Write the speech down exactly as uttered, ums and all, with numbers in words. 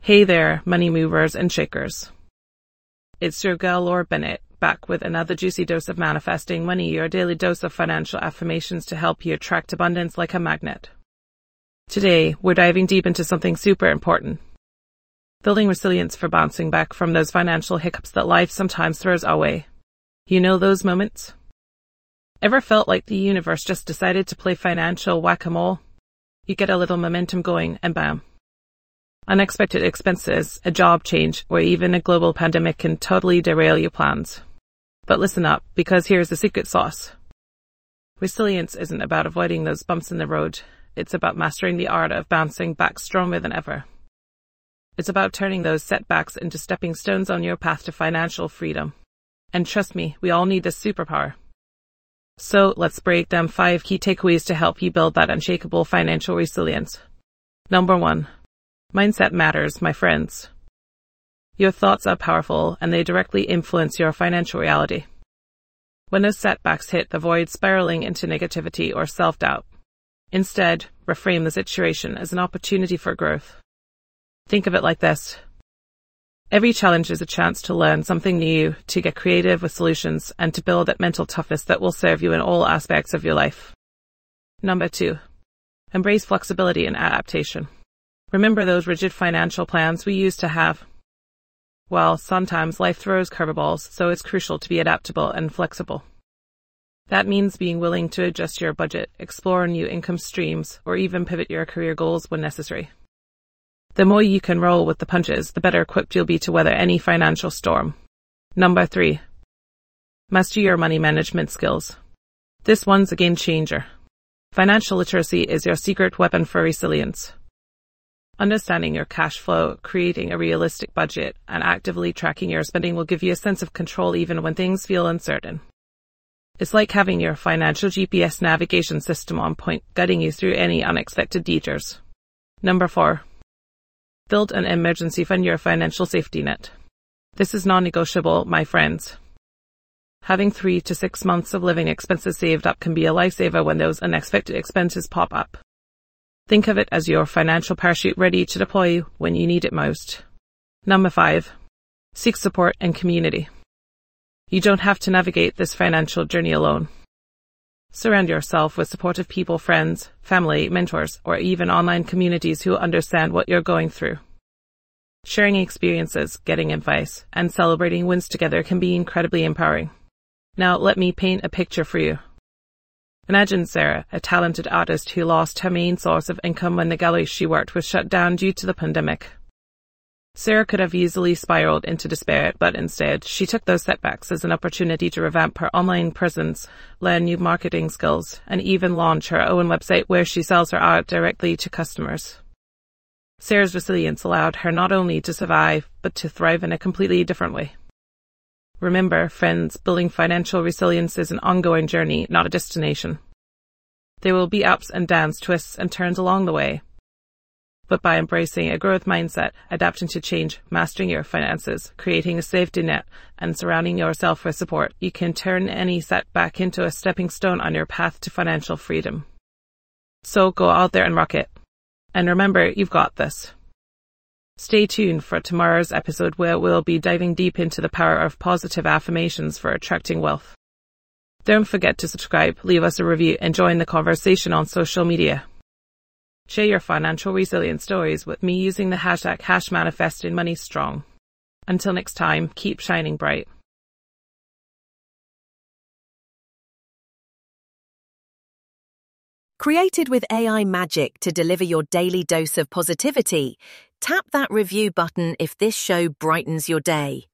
Hey there, money movers and shakers. It's your gal Laura Bennett, back with another juicy dose of manifesting money, your daily dose of financial affirmations to help you attract abundance like a magnet. Today, we're diving deep into something super important. Building resilience for bouncing back from those financial hiccups that life sometimes throws our way. You know those moments? Ever felt like the universe just decided to play financial whack-a-mole? You get a little momentum going and bam. Unexpected expenses, a job change, or even a global pandemic can totally derail your plans. But listen up, because here's the secret sauce. Resilience isn't about avoiding those bumps in the road. It's about mastering the art of bouncing back stronger than ever. It's about turning those setbacks into stepping stones on your path to financial freedom. And trust me, we all need this superpower. So let's break down five key takeaways to help you build that unshakable financial resilience. Number one. Mindset matters, my friends. Your thoughts are powerful and they directly influence your financial reality. When those setbacks hit, avoid spiraling into negativity or self-doubt. Instead, reframe the situation as an opportunity for growth. Think of it like this. Every challenge is a chance to learn something new, to get creative with solutions, and to build that mental toughness that will serve you in all aspects of your life. Number two. Embrace flexibility and adaptation. Remember those rigid financial plans we used to have? Well, sometimes life throws curveballs, so it's crucial to be adaptable and flexible. That means being willing to adjust your budget, explore new income streams, or even pivot your career goals when necessary. The more you can roll with the punches, the better equipped you'll be to weather any financial storm. Number three. Master your money management skills. This one's a game changer. Financial literacy is your secret weapon for resilience. Understanding your cash flow, creating a realistic budget, and actively tracking your spending will give you a sense of control even when things feel uncertain. It's like having your financial G P S navigation system on point, guiding you through any unexpected detours. Number four. Build an emergency fund, your financial safety net. This is non-negotiable, my friends. Having three to six months of living expenses saved up can be a lifesaver when those unexpected expenses pop up. Think of it as your financial parachute ready to deploy when you need it most. Number five. Seek support and community. You don't have to navigate this financial journey alone. Surround yourself with supportive people, friends, family, mentors, or even online communities who understand what you're going through. Sharing experiences, getting advice, and celebrating wins together can be incredibly empowering. Now let me paint a picture for you. Imagine Sarah, a talented artist who lost her main source of income when the gallery she worked with shut down due to the pandemic. Sarah could have easily spiraled into despair, but instead, she took those setbacks as an opportunity to revamp her online presence, learn new marketing skills, and even launch her own website where she sells her art directly to customers. Sarah's resilience allowed her not only to survive, but to thrive in a completely different way. Remember, friends, building financial resilience is an ongoing journey, not a destination. There will be ups and downs, twists and turns along the way. But by embracing a growth mindset, adapting to change, mastering your finances, creating a safety net, and surrounding yourself with support, you can turn any setback into a stepping stone on your path to financial freedom. So go out there and rock it. And remember, you've got this. Stay tuned for tomorrow's episode where we'll be diving deep into the power of positive affirmations for attracting wealth. Don't forget to subscribe, leave us a review, and join the conversation on social media. Share your financial resilience stories with me using the hashtag HashManifestingMoneyStrong. Until next time, keep shining bright. Created with A I magic to deliver your daily dose of positivity, tap that review button if this show brightens your day.